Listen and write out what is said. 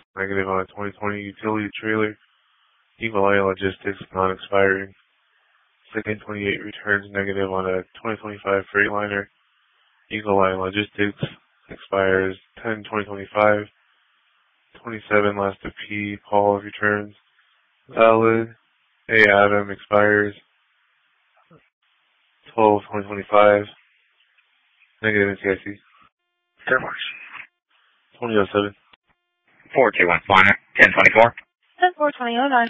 negative on a 2020 utility trailer. Eagle Eye Logistics, non-expiring. Second 28 returns negative on a 2025 Freightliner. Eagle Eye Logistics expires 10/2025. 27 last to P. Paul returns valid. A. Adam expires 12/2025. Negative NCIC. Air Force. 2007. 421 Flyer, 1024. 10-4-2009.